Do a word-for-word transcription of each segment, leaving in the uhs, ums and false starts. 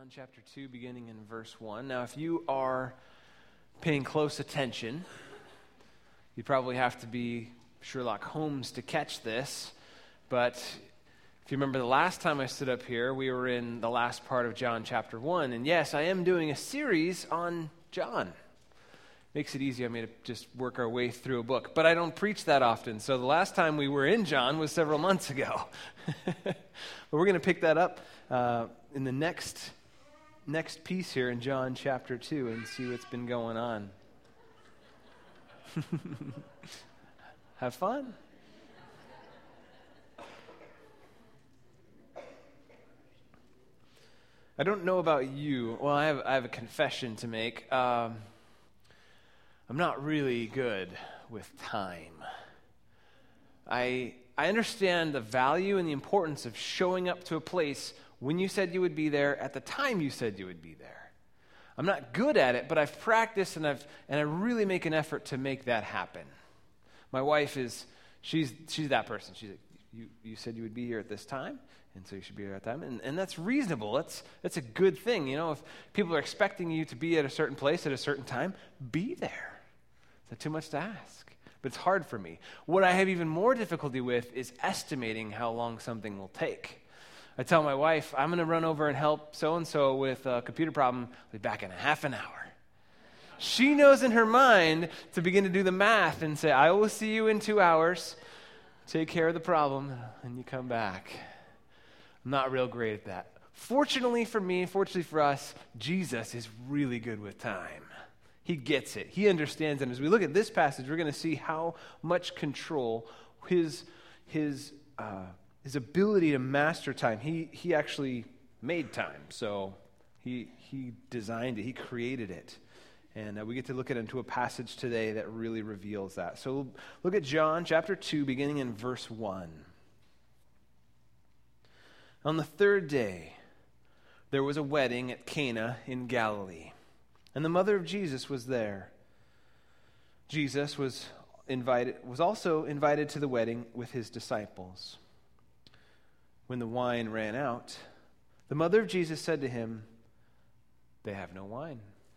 John chapter two, beginning in verse one. Now, if you are paying close attention, you probably have to be Sherlock Holmes to catch this. But if you remember the last time I stood up here, we were in the last part of John chapter one. And yes, I am doing a series on John. Makes it easy, I mean, to just work our way through a book. But I don't preach that often. So the last time we were in John was several months ago. But we're going to pick that up uh, in the next next piece here in John chapter two and see what's been going on. Have fun. I don't know about you. Well, I have I have a confession to make. Um, I'm not really good with time. I I understand the value and the importance of showing up to a place when you said you would be there at the time you said you would be there. I'm not good at it, but I've practiced and I've and I really make an effort to make that happen. My wife is she's she's that person. She's like, you you said you would be here at this time, and so you should be here at that time. And, and that's reasonable. That's that's a good thing. You know, if people are expecting you to be at a certain place at a certain time, be there. Is that too much to ask? But it's hard for me. What I have even more difficulty with is estimating how long something will take. I tell my wife, I'm going to run over and help so-and-so with a computer problem. I'll be back in a half an hour. She knows in her mind to begin to do the math and say, I will see you in two hours. Take care of the problem, and you come back. I'm not real great at that. Fortunately for me, fortunately for us, Jesus is really good with time. He gets it. He understands it. As we look at this passage, we're going to see how much control his his uh, his ability to master time. He he actually made time, so he he designed it. He created it, and uh, we get to look at into a passage today that really reveals that. So look at John chapter two, beginning in verse one. On the third day, there was a wedding at Cana in Galilee. And the mother of Jesus was there. Jesus was invited, was also invited to the wedding with his disciples. When the wine ran out, the mother of Jesus said to him, "They have no wine."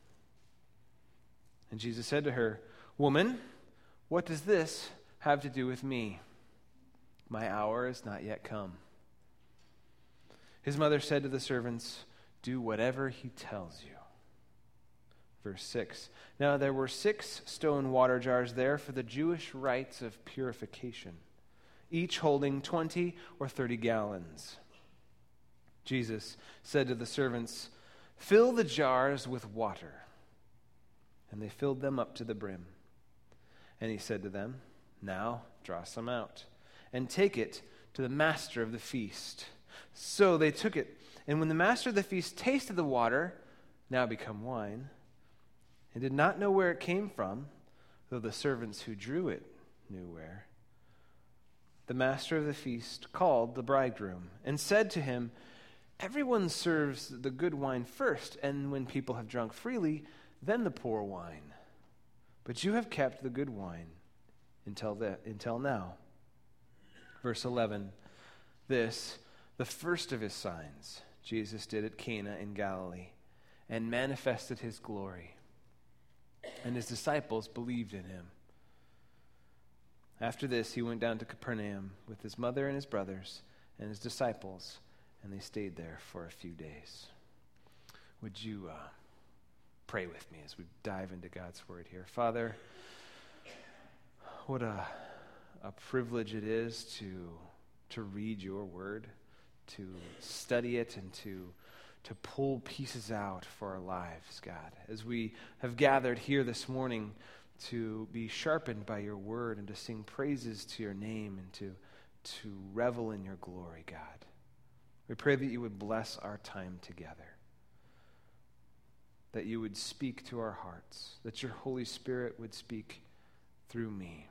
And Jesus said to her, "Woman, what does this have to do with me? My hour is not yet come." His mother said to the servants, "Do whatever he tells you." Verse six, now there were six stone water jars there for the Jewish rites of purification, each holding twenty or thirty gallons. Jesus said to the servants, "Fill the jars with water." And they filled them up to the brim. And he said to them, "Now draw some out, and take it to the master of the feast." So they took it, and when the master of the feast tasted the water, now become wine, and did not know where it came from, though the servants who drew it knew where, the master of the feast called the bridegroom and said to him, "Everyone serves the good wine first, and when people have drunk freely, then the poor wine. But you have kept the good wine until the, until now." Verse eleven, this, the first of his signs, Jesus did at Cana in Galilee, and manifested his glory. And his disciples believed in him. After this, he went down to Capernaum with his mother and his brothers and his disciples, and they stayed there for a few days. Would you uh, pray with me as we dive into God's word here? Father, what a, a privilege it is to, to read your word, to study it, and to to pull pieces out for our lives, God, as we have gathered here this morning to be sharpened by your word and to sing praises to your name and to, to revel in your glory, God. We pray that you would bless our time together, that you would speak to our hearts, that your Holy Spirit would speak through me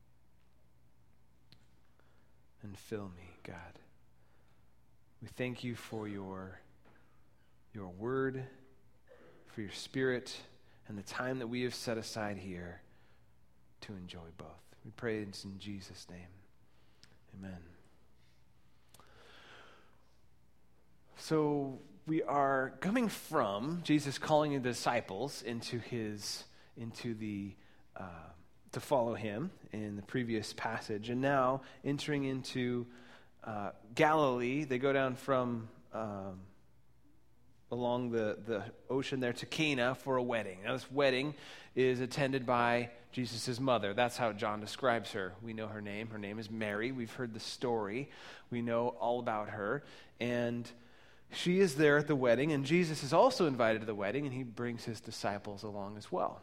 and fill me, God. We thank you for your your word, for your spirit, and the time that we have set aside here to enjoy both. We pray this in Jesus' name. Amen. So we are coming from Jesus calling the disciples into his, into the, uh, to follow him in the previous passage, and now entering into uh, Galilee. They go down from um, along the, the ocean there to Cana for a wedding. Now this wedding is attended by Jesus' mother. That's how John describes her. We know her name. Her name is Mary. We've heard the story. We know all about her. And she is there at the wedding, and Jesus is also invited to the wedding, and he brings his disciples along as well.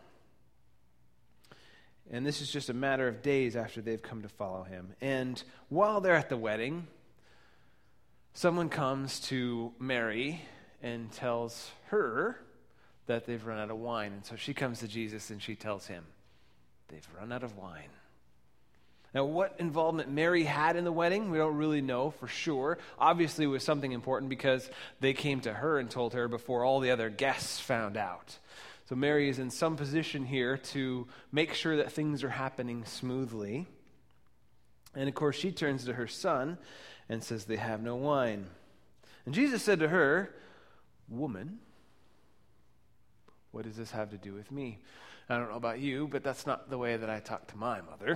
And this is just a matter of days after they've come to follow him. And while they're at the wedding, someone comes to Mary and tells her that they've run out of wine. And so she comes to Jesus and she tells him, they've run out of wine. Now, what involvement Mary had in the wedding, we don't really know for sure. Obviously, it was something important because they came to her and told her before all the other guests found out. So Mary is in some position here to make sure that things are happening smoothly. And of course, she turns to her son and says, they have no wine. And Jesus said to her, woman, what does this have to do with me? I don't know about you, but that's not the way that I talk to my mother.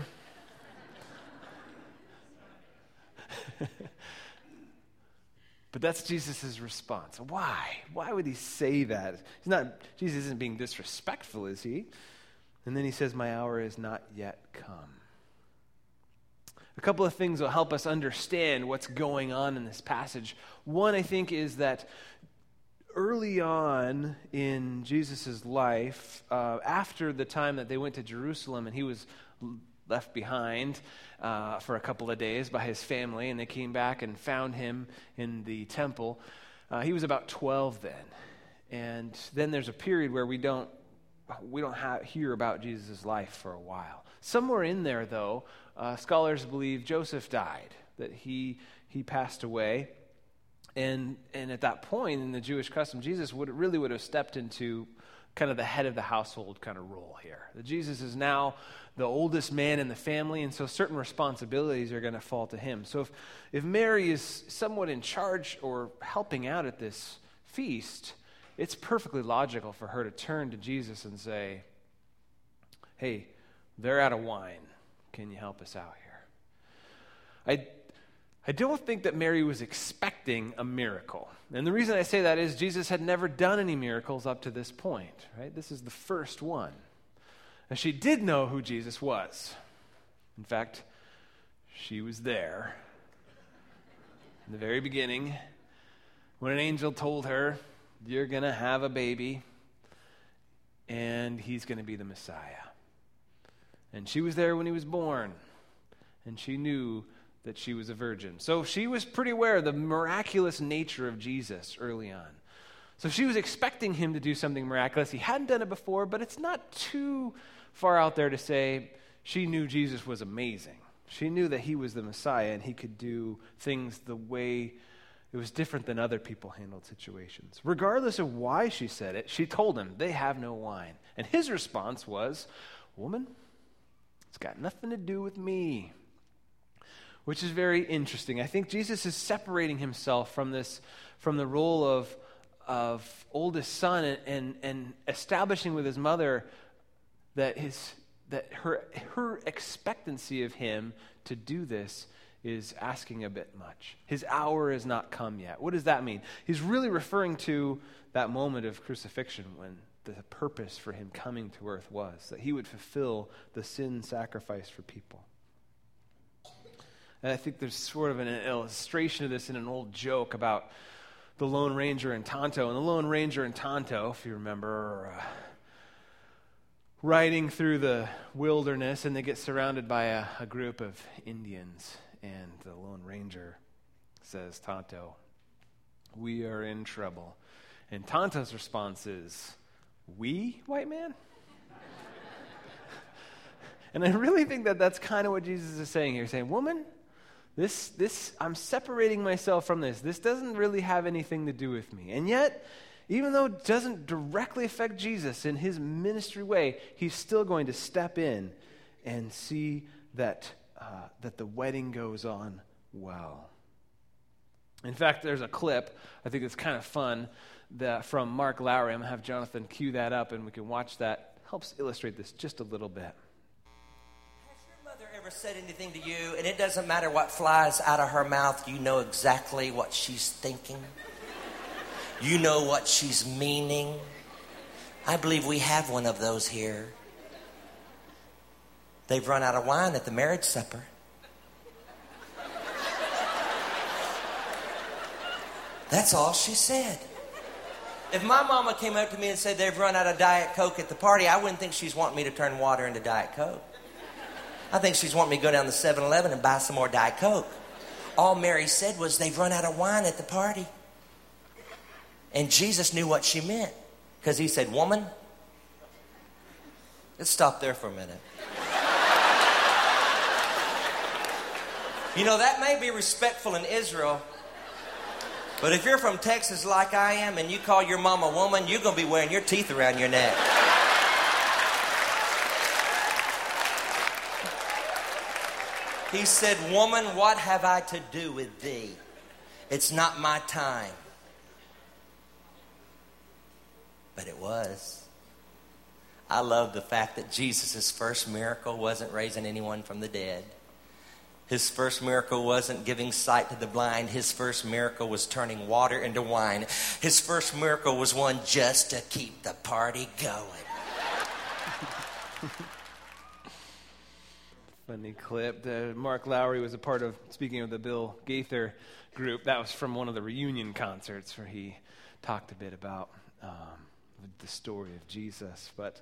But that's Jesus' response. Why? Why would he say that? He's not, Jesus isn't being disrespectful, is he? And then he says, my hour is not yet come. A couple of things will help us understand what's going on in this passage. One, I think, is that early on in Jesus' life, uh, after the time that they went to Jerusalem and he was left behind uh, for a couple of days by his family, and they came back and found him in the temple, uh, he was about twelve then. And then there's a period where we don't we don't have, hear about Jesus' life for a while. Somewhere in there, though, uh, scholars believe Joseph died, that he he passed away. And and at that point in the Jewish custom, Jesus would really would have stepped into kind of the head of the household kind of role here. That Jesus is now the oldest man in the family, and so certain responsibilities are going to fall to him. So if, if Mary is somewhat in charge or helping out at this feast, it's perfectly logical for her to turn to Jesus and say, hey, they're out of wine. Can you help us out here? I I don't think that Mary was expecting a miracle. And the reason I say that is Jesus had never done any miracles up to this point, right? This is the first one. And she did know who Jesus was. In fact, she was there in the very beginning when an angel told her, you're going to have a baby and he's going to be the Messiah. And she was there when he was born, and she knew that she was a virgin. So she was pretty aware of the miraculous nature of Jesus early on. So she was expecting him to do something miraculous. He hadn't done it before, but it's not too far out there to say she knew Jesus was amazing. She knew that he was the Messiah and he could do things the way it was different than other people handled situations. Regardless of why she said it, she told him, they have no wine. And his response was, woman, it's got nothing to do with me. Which is very interesting. I think Jesus is separating himself from this, from the role of, of oldest son, and, and, and establishing with his mother that his that her her expectancy of him to do this is asking a bit much. His hour has not come yet. What does that mean? He's really referring to that moment of crucifixion when the purpose for him coming to earth was that he would fulfill the sin sacrifice for people. And I think there's sort of an illustration of this in an old joke about the Lone Ranger and Tonto. And the Lone Ranger and Tonto, if you remember, are uh, riding through the wilderness, and they get surrounded by a, a group of Indians. And the Lone Ranger says, Tonto, we are in trouble. And Tonto's response is, we, white man? And I really think that that's kind of what Jesus is saying here. He's saying, woman, This, this, I'm separating myself from this. This doesn't really have anything to do with me. And yet, even though it doesn't directly affect Jesus in his ministry way, he's still going to step in and see that, uh, that the wedding goes on well. In fact, there's a clip, I think it's kind of fun, that from Mark Lowry. I'm going to have Jonathan cue that up, and we can watch that. Helps illustrate this just a little bit. Has your mother ever said anything to you, and it doesn't matter what flies out of her mouth, you know exactly what she's thinking? You know what she's meaning? I believe we have one of those here. They've run out of wine at the marriage supper. That's all she said. If my mama came up to me and said they've run out of Diet Coke at the party, I wouldn't think she's wanting me to turn water into Diet Coke. I think she's wanting me to go down to seven eleven and buy some more Diet Coke. All Mary said was they've run out of wine at the party. And Jesus knew what she meant, because he said, woman, let's stop there for a minute. You know, that may be respectful in Israel, but if you're from Texas like I am and you call your mom a woman, you're going to be wearing your teeth around your neck. He said, woman, what have I to do with thee? It's not my time. But it was. I love the fact that Jesus' first miracle wasn't raising anyone from the dead. His first miracle wasn't giving sight to the blind. His first miracle was turning water into wine. His first miracle was one just to keep the party going. Funny clip. The Mark Lowry was a part of, speaking of the Bill Gaither group, that was from one of the reunion concerts where he talked a bit about um, the story of Jesus. But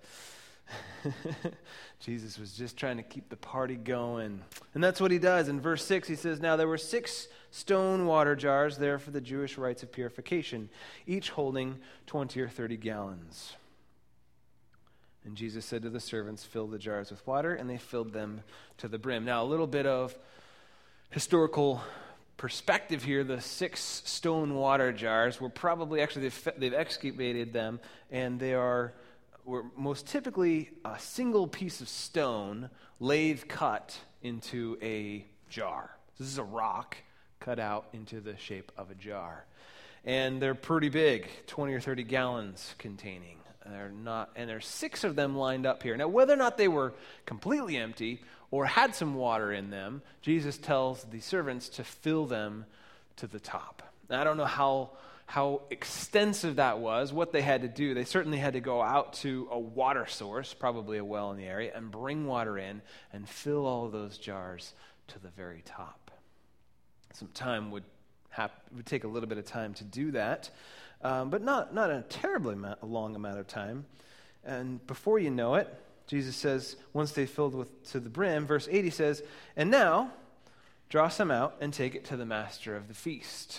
Jesus was just trying to keep the party going. And that's what he does. In verse six, he says, now there were six stone water jars there for the Jewish rites of purification, each holding twenty or thirty gallons. And Jesus said to the servants, fill the jars with water, and they filled them to the brim. Now, a little bit of historical perspective here. The six stone water jars were probably, actually, they've, they've excavated them, and they are were most typically a single piece of stone lathe cut into a jar. This is a rock cut out into the shape of a jar. And they're pretty big, twenty or thirty gallons containing. They're not, and there's six of them lined up here. Now, whether or not they were completely empty or had some water in them, Jesus tells the servants to fill them to the top. Now, I don't know how how extensive that was, what they had to do. They certainly had to go out to a water source, probably a well in the area, and bring water in and fill all of those jars to the very top. Some time would have, would take a little bit of time to do that, um, but not, not a terribly amount, a long amount of time. And before you know it, Jesus says, once they filled with to the brim, verse eight, he says, and now draw some out and take it to the master of the feast.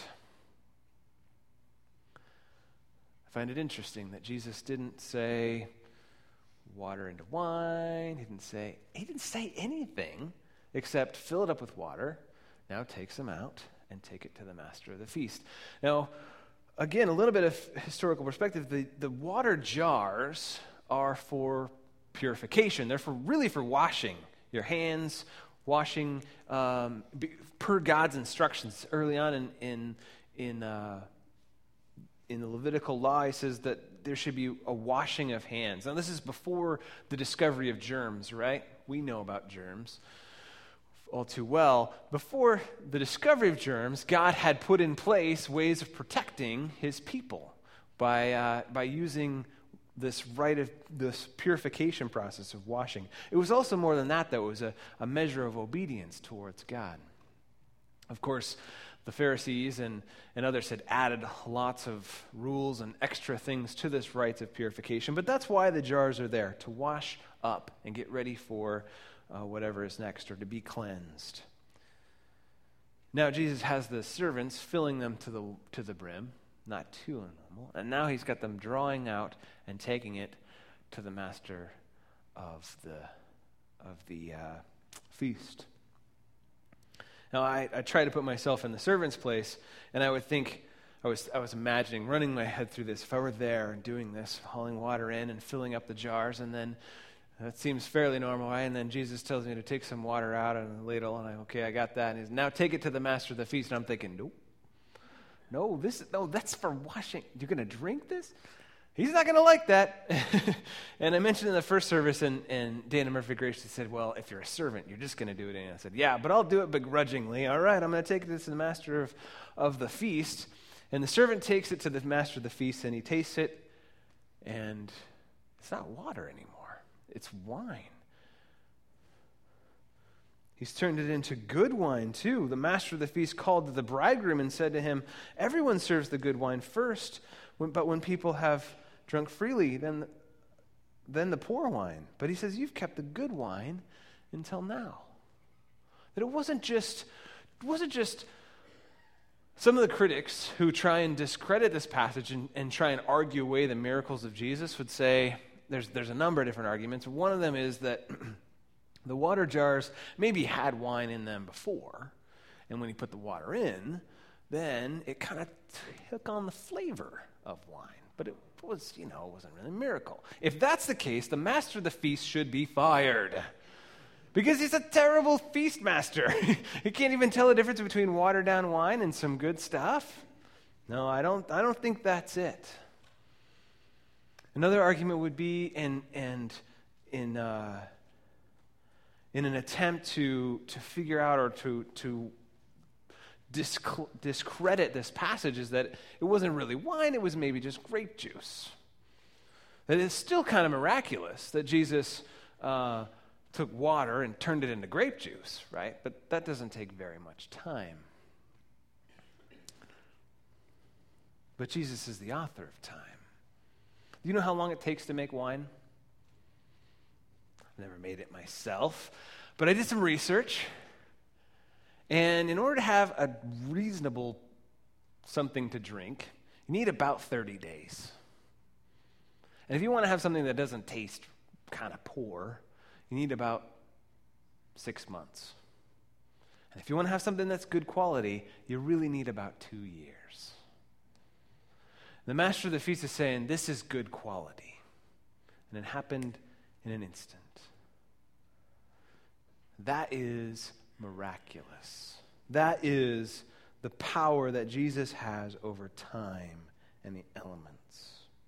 I find it interesting that Jesus didn't say water into wine. He didn't say, he didn't say anything except fill it up with water. Now take some out and take it to the master of the feast. Now, again, a little bit of historical perspective. The, the water jars are for purification. They're for really for washing your hands, washing um, per God's instructions. Early on in in in uh, in the Levitical law, he says that there should be a washing of hands. Now, this is before the discovery of germs, right? We know about germs all too well. Before the discovery of germs, God had put in place ways of protecting his people by uh, by using this rite of this purification process of washing. It was also more than that, though. It was a, a measure of obedience towards God. Of course, the Pharisees and, and others had added lots of rules and extra things to this rite of purification, but that's why the jars are there, to wash up and get ready for uh, whatever is next, or to be cleansed. Now Jesus has the servants filling them to the to the brim, not too normal, and now he's got them drawing out and taking it to the master of the of the uh, feast. Now, I, I try to put myself in the servant's place, and I would think, I was I was imagining, running my head through this, if I were there and doing this, hauling water in and filling up the jars, and then that seems fairly normal, right? And then Jesus tells me to take some water out in a ladle, and I, okay, I got that. And he's, now take it to the master of the feast, and I'm thinking, nope. No, this no, that's for washing. You're going to drink this? He's not going to like that. And I mentioned in the first service, and, and Dana Murphy graciously said, well, if you're a servant, you're just going to do it. And I said, yeah, but I'll do it begrudgingly. All right, I'm going to take this to the master of, of the feast. And the servant takes it to the master of the feast, and he tastes it, and it's not water anymore. It's wine. He's turned it into good wine, too. The master of the feast called the bridegroom and said to him, everyone serves the good wine first, but when people have drunk freely, then, then the poor wine. But he says, you've kept the good wine until now. That it wasn't just, it wasn't just some of the critics who try and discredit this passage and, and try and argue away the miracles of Jesus would say, there's, there's a number of different arguments. One of them is that the water jars maybe had wine in them before, and when he put the water in, then it kind of took on the flavor of wine. But it was, you know, it wasn't really a miracle. If that's the case, the master of the feast should be fired. Because he's a terrible feast master. He can't even tell the difference between watered down wine and some good stuff. No, I don't I don't think that's it. Another argument would be in and in uh, in an attempt to to figure out or to to Disc- discredit this passage is that it wasn't really wine, it was maybe just grape juice. That it's still kind of miraculous that Jesus uh, took water and turned it into grape juice, right? But that doesn't take very much time. But Jesus is the author of time. Do you know how long it takes to make wine? I've never made it myself, but I did some research. And in order to have a reasonable something to drink, you need about thirty days. And if you want to have something that doesn't taste kind of poor, you need about six months. And if you want to have something that's good quality, you really need about two years. The master of the feast is saying, this is good quality. And it happened in an instant. That is miraculous. That is the power that Jesus has over time and the elements.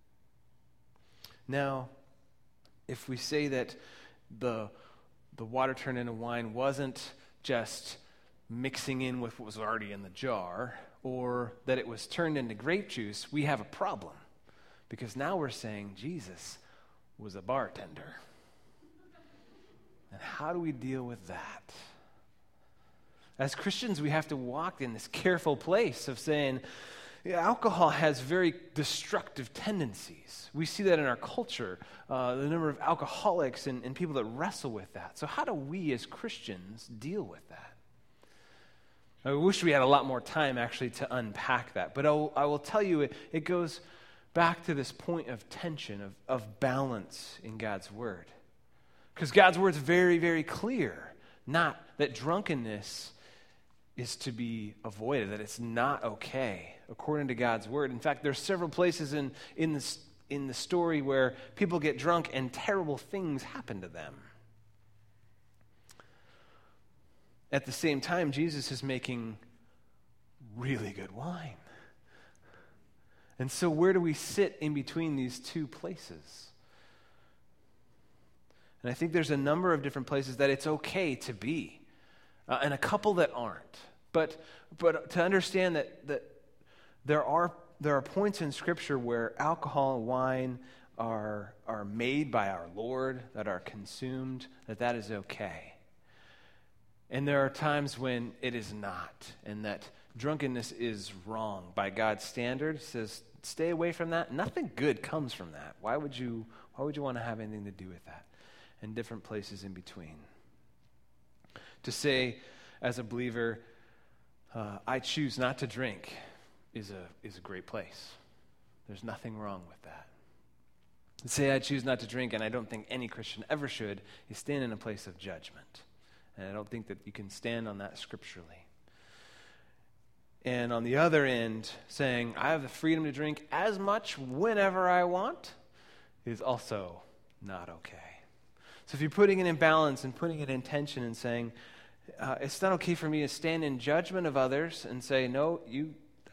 Now, if we say that the, the water turned into wine wasn't just mixing in with what was already in the jar, or that it was turned into grape juice, we have a problem. Because now we're saying Jesus was a bartender. And how do we deal with that? As Christians, we have to walk in this careful place of saying, yeah, alcohol has very destructive tendencies. We see that in our culture, uh, the number of alcoholics and, and people that wrestle with that. So how do we as Christians deal with that? I wish we had a lot more time actually to unpack that. But I'll, I will tell you, it, it goes back to this point of tension, of, of balance in God's Word. Because God's Word is very, very clear. Not that drunkenness is to be avoided, that it's not okay, according to God's Word. In fact, there's several places in, in, the, in the story where people get drunk and terrible things happen to them. At the same time, Jesus is making really good wine. And so where do we sit in between these two places? And I think there's a number of different places that it's okay to be, uh, and a couple that aren't. But but to understand that that there are there are points in Scripture where alcohol and wine are are made by our Lord, that are consumed, that that is okay. And there are times when it is not, and that drunkenness is wrong by God's standard. He says, stay away from that. Nothing good comes from that. Why would you why would you want to have anything to do with that? And different places in between. To say, as a believer, uh, I choose not to drink is a is a great place. There's nothing wrong with that. To say I choose not to drink, and I don't think any Christian ever should, is stand in a place of judgment. And I don't think that you can stand on that scripturally. And on the other end, saying I have the freedom to drink as much whenever I want is also not okay. So if you're putting it in balance and putting it in tension and saying, uh, it's not okay for me to stand in judgment of others and say, no, you,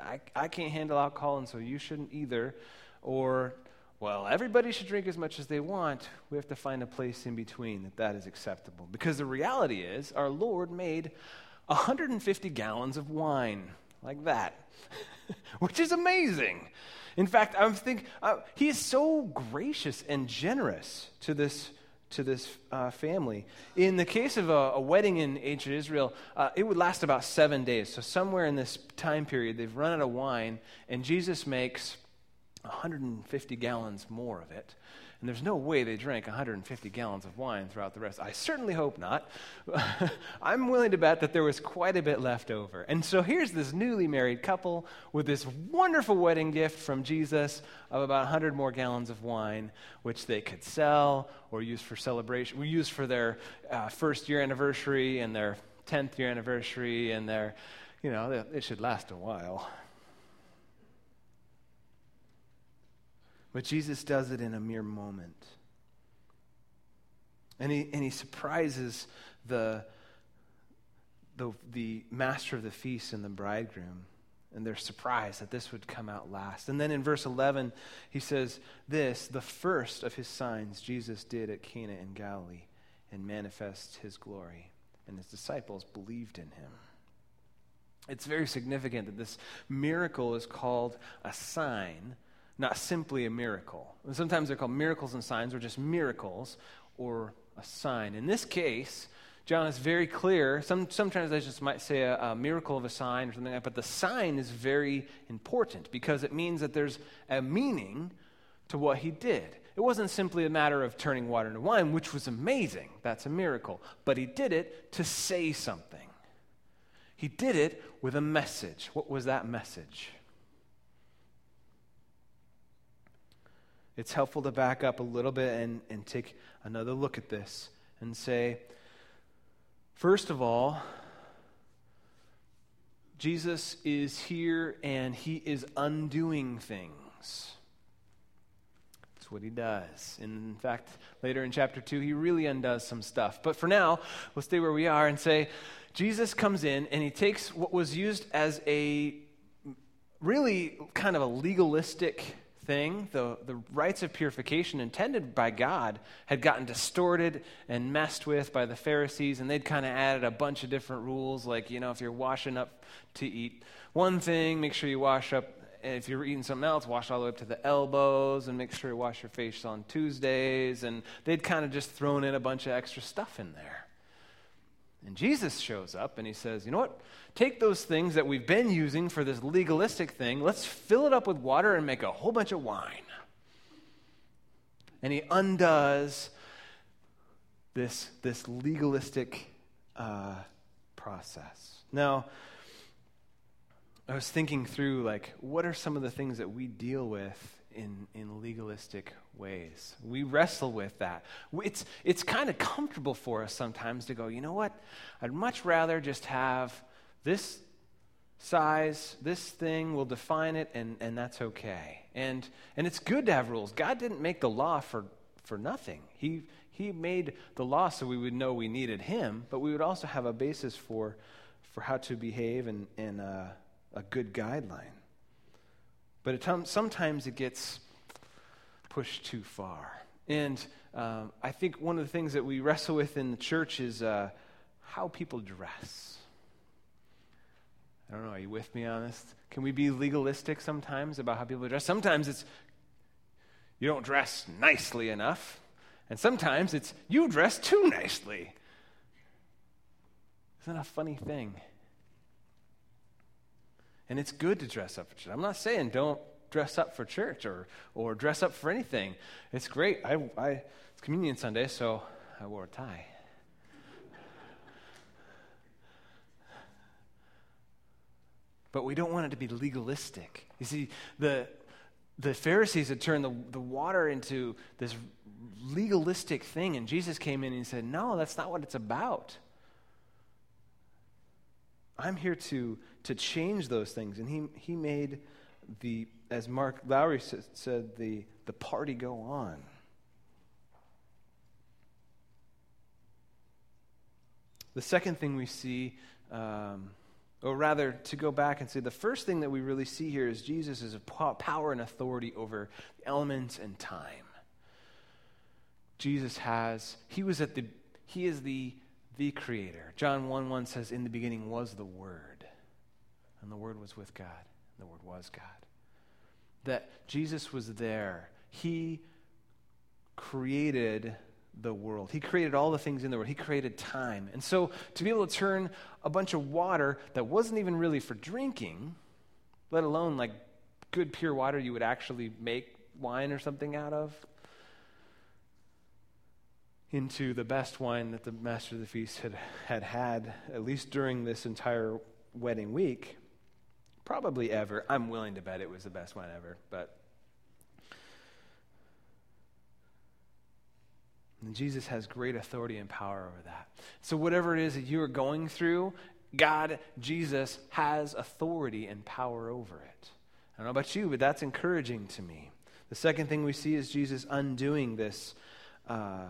I, I can't handle alcohol, and so you shouldn't either. Or, well, everybody should drink as much as they want. We have to find a place in between that that is acceptable. Because the reality is, our Lord made one hundred fifty gallons of wine, like that, which is amazing. In fact, I'm thinking, uh, he is so gracious and generous to this to this uh, family. In the case of a, a wedding in ancient Israel, uh, it would last about seven days. So somewhere in this time period, they've run out of wine, and Jesus makes one hundred fifty gallons more of it. And there's no way they drank one hundred fifty gallons of wine throughout the rest. I certainly hope not. I'm willing to bet that there was quite a bit left over. And so here's this newly married couple with this wonderful wedding gift from Jesus of about one hundred more gallons of wine, which they could sell or use for celebration. We use for their uh, first year anniversary and their tenth year anniversary, and their, you know, it should last a while. But Jesus does it in a mere moment. And he and he surprises the, the, the master of the feast and the bridegroom. And they're surprised that this would come out last. And then in verse eleven, he says this, the first of his signs Jesus did at Cana in Galilee and manifests his glory. And his disciples believed in him. It's very significant that this miracle is called a sign, not simply a miracle. And sometimes they're called miracles and signs, or just miracles, or a sign. In this case, John is very clear. Some, some translations might say a, a miracle of a sign or something like that, but the sign is very important because it means that there's a meaning to what he did. It wasn't simply a matter of turning water into wine, which was amazing. That's a miracle. But he did it to say something. He did it with a message. What was that message? It's helpful to back up a little bit and, and take another look at this and say, first of all, Jesus is here and he is undoing things. That's what he does. And in fact, later in chapter two, he really undoes some stuff. But for now, we'll stay where we are and say, Jesus comes in and he takes what was used as a really kind of a legalistic thing, the, the rites of purification intended by God had gotten distorted and messed with by the Pharisees, and they'd kind of added a bunch of different rules, like, you know, if you're washing up to eat one thing, make sure you wash up, and if you're eating something else, wash all the way up to the elbows, and make sure you wash your face on Tuesdays, and they'd kind of just thrown in a bunch of extra stuff in there. And Jesus shows up and he says, you know what? Take those things that we've been using for this legalistic thing, let's fill it up with water and make a whole bunch of wine. And he undoes this, this legalistic uh, process. Now, I was thinking through, like, what are some of the things that we deal with in, in legalistic ways? We wrestle with that. It's, it's kind of comfortable for us sometimes to go, you know what? I'd much rather just have this size, this thing will define it, and, and that's okay. And and it's good to have rules. God didn't make the law for, for nothing. He he made the law so we would know we needed him, but we would also have a basis for for how to behave and, and uh, a good guideline. But it, sometimes it gets pushed too far. And um, I think one of the things that we wrestle with in the church is uh, how people dress. I don't know, are you with me on this? Can we be legalistic sometimes about how people dress? Sometimes it's, you don't dress nicely enough. And sometimes it's, you dress too nicely. Isn't that a funny thing? And it's good to dress up for church. I'm not saying don't dress up for church or or dress up for anything. It's great. I, I it's Communion Sunday, so I wore a tie. But we don't want it to be legalistic. You see, the the Pharisees had turned the, the water into this legalistic thing, and Jesus came in and he said, no, that's not what it's about. I'm here to to change those things. And he he made the, as Mark Lowry said, the, the party go on. The second thing we see um, Or rather, to go back and say the first thing that we really see here is Jesus is a power and authority over elements and time. Jesus has, he was at the, he is the, the creator. John one one says, in the beginning was the Word, and the Word was with God, and the Word was God. That Jesus was there. He created the world. He created all the things in the world. He created time. And so to be able to turn a bunch of water that wasn't even really for drinking, let alone like good pure water you would actually make wine or something out of, into the best wine that the master of the feast had had, had at least during this entire wedding week, probably ever. I'm willing to bet it was the best wine ever, but and Jesus has great authority and power over that. So whatever it is that you are going through, God, Jesus, has authority and power over it. I don't know about you, but that's encouraging to me. The second thing we see is Jesus undoing this uh,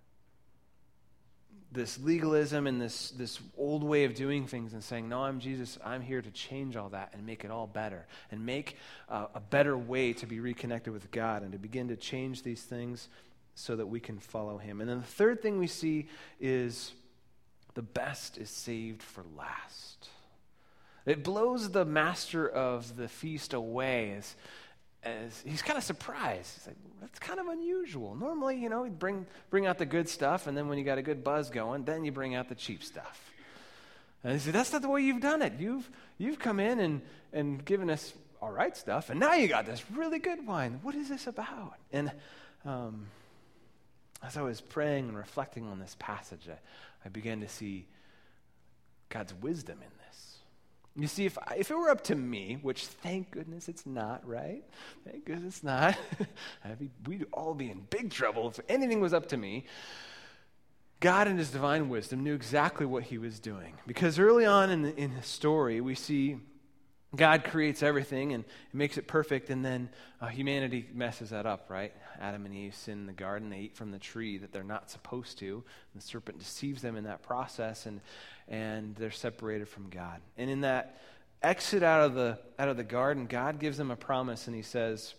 this legalism and this, this old way of doing things and saying, no, I'm Jesus, I'm here to change all that and make it all better and make uh, a better way to be reconnected with God and to begin to change these things so that we can follow him. And then the third thing we see is the best is saved for last. It blows the master of the feast away as, as he's kind of surprised. He's like, that's kind of unusual. Normally, you know, he'd bring, bring out the good stuff, and then when you got a good buzz going, then you bring out the cheap stuff. And he said, that's not the way you've done it. You've, you've come in and, and given us all right stuff, and now you got this really good wine. What is this about? And um as I was praying and reflecting on this passage, I, I began to see God's wisdom in this. You see, if I, if it were up to me, which thank goodness it's not, right? Thank goodness it's not. I'd be, we'd all be in big trouble if anything was up to me. God in his divine wisdom knew exactly what he was doing. Because early on in, the, in his story, we see God creates everything and makes it perfect, and then uh, humanity messes that up, right? Adam and Eve sin in the garden. They eat from the tree that they're not supposed to. And the serpent deceives them in that process, and and they're separated from God. And in that exit out of the out of the garden, God gives them a promise, and he says,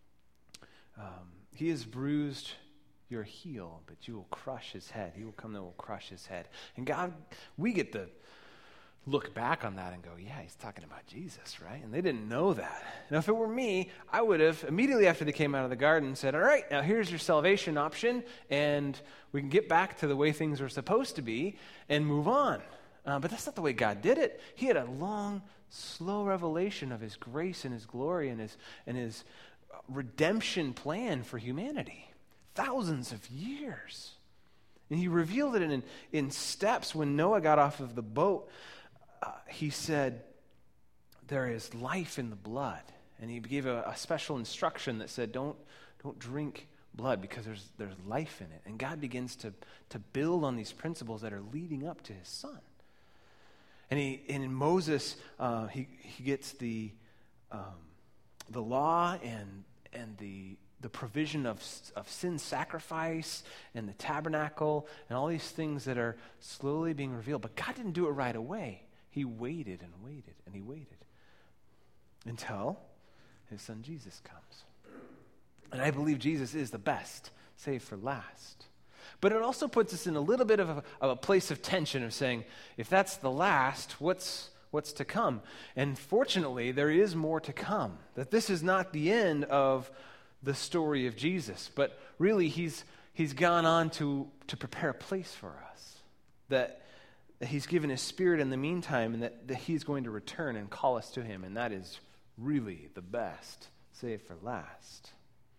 um, he has bruised your heel, but you will crush his head. He will come and will crush his head. And God, we get the look back on that and go, yeah, he's talking about Jesus, right? And they didn't know that. Now, if it were me, I would have, immediately after they came out of the garden, said, all right, now here's your salvation option, and we can get back to the way things were supposed to be and move on. Uh, but that's not the way God did it. He had a long, slow revelation of his grace and his glory and his, and his redemption plan for humanity. Thousands of years. And he revealed it in, in steps. When Noah got off of the boat, Uh, he said, there is life in the blood. And he gave a, a special instruction that said, don't, don't drink blood because there's, there's life in it. And God begins to, to build on these principles that are leading up to his son. And, he, and in Moses, uh, he, he gets the, um, the law and, and the, the provision of, of sin sacrifice and the tabernacle and all these things that are slowly being revealed. But God didn't do it right away. He waited and waited and he waited until his son Jesus comes. And I believe Jesus is the best, saved for last. But it also puts us in a little bit of a, of a place of tension of saying, if that's the last, what's what's to come? And fortunately, there is more to come. That this is not the end of the story of Jesus, but really he's he's gone on to, to prepare a place for us. That that he's given his Spirit in the meantime, and that, that he's going to return and call us to him, and that is really the best, saved for last.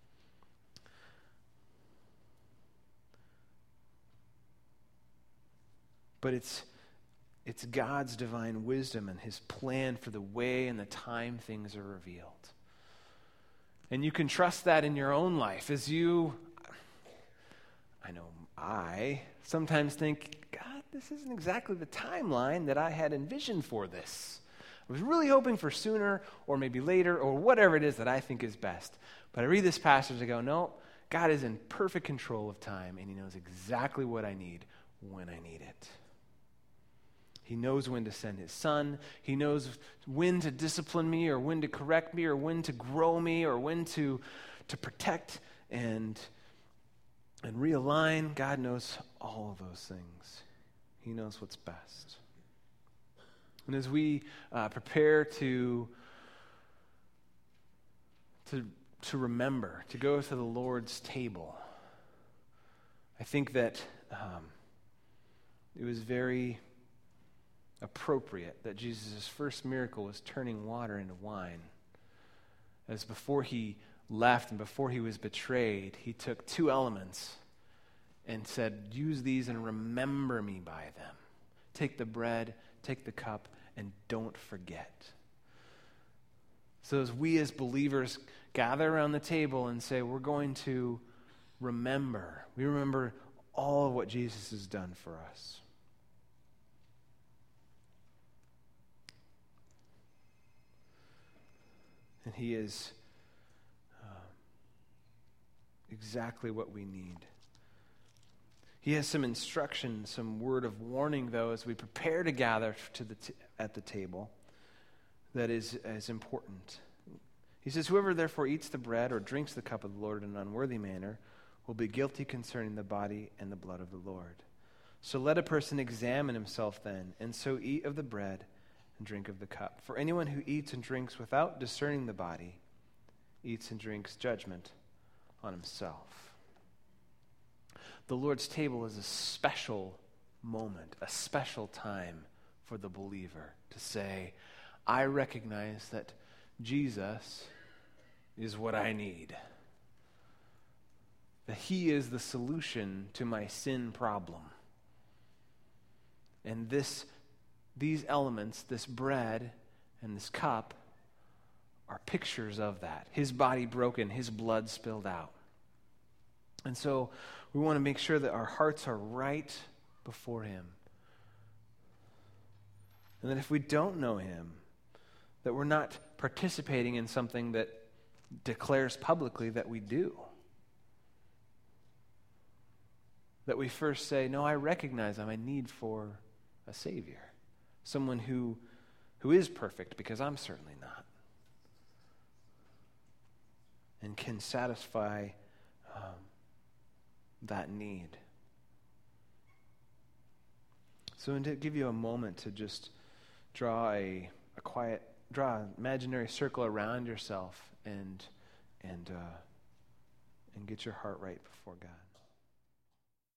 But it's it's God's divine wisdom and his plan for the way and the time things are revealed. And you can trust that in your own life as you, I know I sometimes think, God, this isn't exactly the timeline that I had envisioned for this. I was really hoping for sooner or maybe later or whatever it is that I think is best. But I read this passage and go, no, God is in perfect control of time and he knows exactly what I need when I need it. He knows when to send his son. He knows when to discipline me or when to correct me or when to grow me or when to, to protect and, and realign. God knows all of those things. He knows what's best. And as we uh, prepare to, to, to remember, to go to the Lord's table, I think that um, it was very appropriate that Jesus' first miracle was turning water into wine. As before he left and before he was betrayed, he took two elements and said, use these and remember me by them. Take the bread, take the cup, and don't forget. So as we as believers gather around the table and say, we're going to remember, we remember all of what Jesus has done for us. And he is uh, exactly what we need. He has some instruction, some word of warning, though, as we prepare to gather to the t- at the table that is, is important. He says, whoever therefore eats the bread or drinks the cup of the Lord in an unworthy manner will be guilty concerning the body and the blood of the Lord. So let a person examine himself then, and so eat of the bread and drink of the cup. For anyone who eats and drinks without discerning the body eats and drinks judgment on himself. The Lord's table is a special moment, a special time for the believer to say, I recognize that Jesus is what I need. That he is the solution to my sin problem. And this These elements, this bread and this cup, are pictures of that. His body broken, his blood spilled out. And so we want to make sure that our hearts are right before him. And that if we don't know him, that we're not participating in something that declares publicly that we do. That we first say, no, I recognize I'm in need for a Savior. Someone who, who is perfect, because I'm certainly not. And can satisfy um, that need. So to give you a moment to just draw a, a quiet, draw an imaginary circle around yourself and, and, uh, and get your heart right before God.